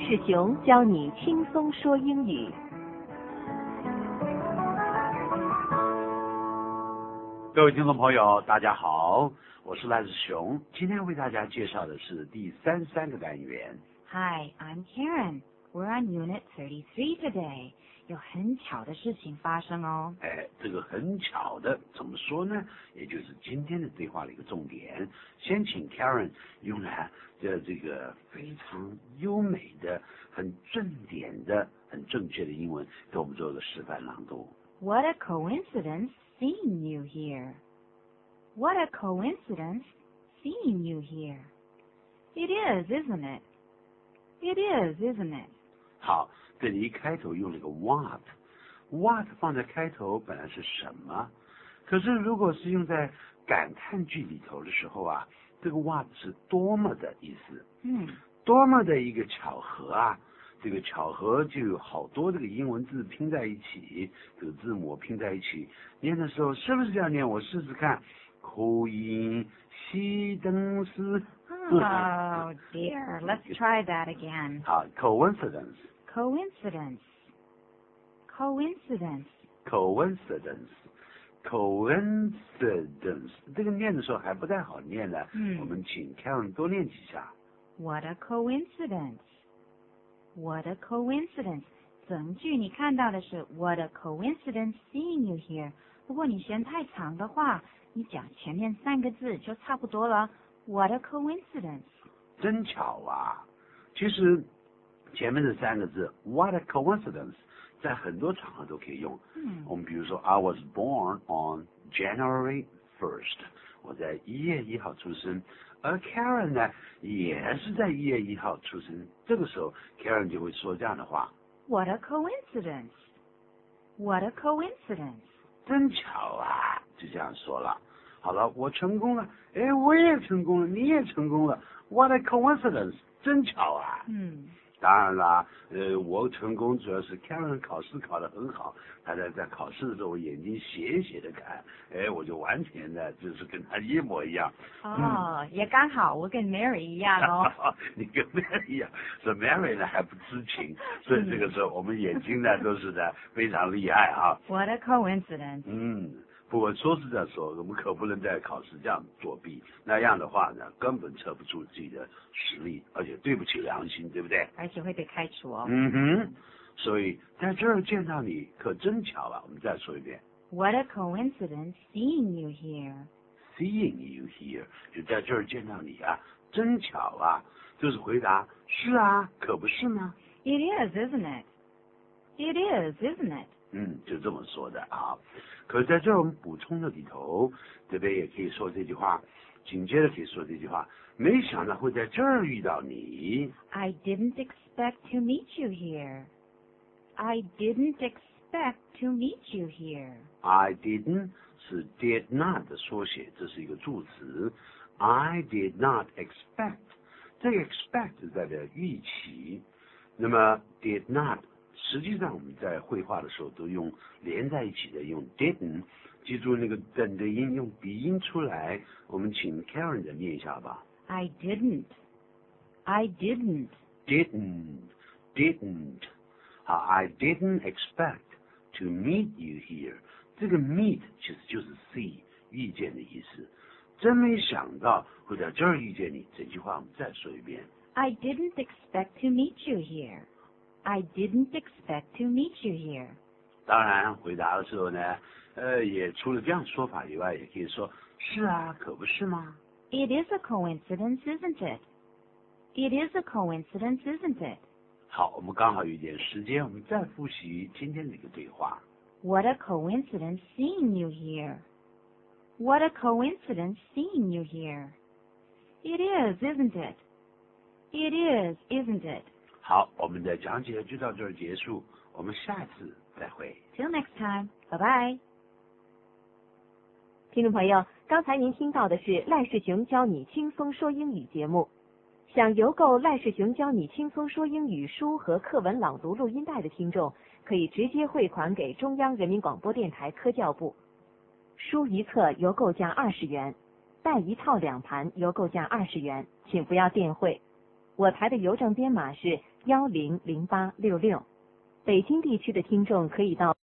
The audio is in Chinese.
世雄教你轻松说英语。 各位听众朋友，大家好，我是赖世雄。今天为大家介绍的是第33个单元。 Hi, I'm Karen. We're on Unit 33 today. 有很巧的事情发生哦。 这个很巧的怎么说呢？也就是今天的对话的一个重点。先请 Karen 用来这个非常优美的、很正点的、很正确的英文，给我们做个示范朗读。 What a coincidence seeing you here. What a coincidence seeing you here. It is, isn't it? It is, isn't it? 好，这里一开头用了个 what 放在开头本来是什么？可是如果是用在感叹句里头的时候啊，这个 what 是多么的意思。多么的一个巧合啊！这个巧合就有好多这个英文字拼在一起，这个字母拼在一起，念的时候是不是这样念？我试试看。口音西登斯。 Oh dear, let's try that again. 好 ，coincidence. Coincidence. Coincidence. Coincidence. Coincidence. 这个念的时候还不太好念呢。我们请 Karen 多念几下。 What a coincidence. What a coincidence. 整句你看到的是 What a coincidence seeing you here. 如果你嫌太长的话，你讲前面3个字就差不多了。What a coincidence. 真巧啊！其实前面的3个字 What a coincidence 在很多场合都可以用。我们比如说 I was born on January 1st. 我在1月1号出生，而 Karen 呢也是在1月1号出生。这个时候 Karen 就会说这样的话 What a coincidence. What a coincidence. 真巧啊！就这样说了。好了，我成功了，我也成功了，你也成功了。What a coincidence！ 真巧啊！当然啦，我成功主要是 Karen 考试考得很好，他在考试的时候，我眼睛斜斜的看，我就完全的就是跟他一模一样。 也刚好，我跟 Mary 一样哦。 你跟 Mary 一样，所以 Mary 呢还不知情，所以这个时候我们眼睛呢都是的非常厉害啊。 What a coincidence！ 不过说是这样说，我们可不能在考试这样作弊，那样的话呢，根本测不出自己的实力，而且对不起良心，对不对？ 而且会被开除哦。 所以在这儿见到你可真巧啊！我们再说一遍。 What a coincidence seeing you here. Seeing you here， 就在这儿见到你啊，真巧啊！就是回答是啊，可不是吗？ It is, isn't it? It is, isn't it? 就这么说的啊。可在这儿我们补充的里头，这边也可以说这句话，紧接着可以说这句话，没想到会在这儿遇到你。 I didn't expect to meet you here. I didn't expect to meet you here. I didn't 是 did not 的缩写，这是一个助词。I did not expect， 这个 expect 代表预期，那么 did not。实际上我们在绘画的时候都用连在一起的，用 didn't， 记住那个等的音，用鼻音出来。我们请 Karen 的念一下吧。 I didn't. I didn't. Didn't. 好 ，I didn't expect to meet you here。这个 meet 其实就是 see 遇见的意思。真没想到会在这儿遇见你。这句话我们再说一遍。 I didn't expect to meet you here. I didn't expect to meet you here. 当然，回答的时候呢，也除了这样说法以外，也可以说是啊，可不是吗？ It is a coincidence, isn't it? It is a coincidence, isn't it? 好，我们刚好有一点时间，我们再复习今天这个对话。 What a coincidence seeing you here. What a coincidence seeing you here. It is, isn't it? It is, isn't it? 好，我们的讲解就到这儿结束，我们下次再会。 Till next time. Bye-bye. 听众朋友，刚才您听到的是赖世雄教你轻松说英语节目。想邮购赖世雄教你轻松说英语书和课文朗读录音带的听众，可以直接汇款给中央人民广播电台科教部。书一册邮购价20元，带一套2盘邮购价20元，请不要电汇。 我台的邮政编码是100866。北京地区的听众可以到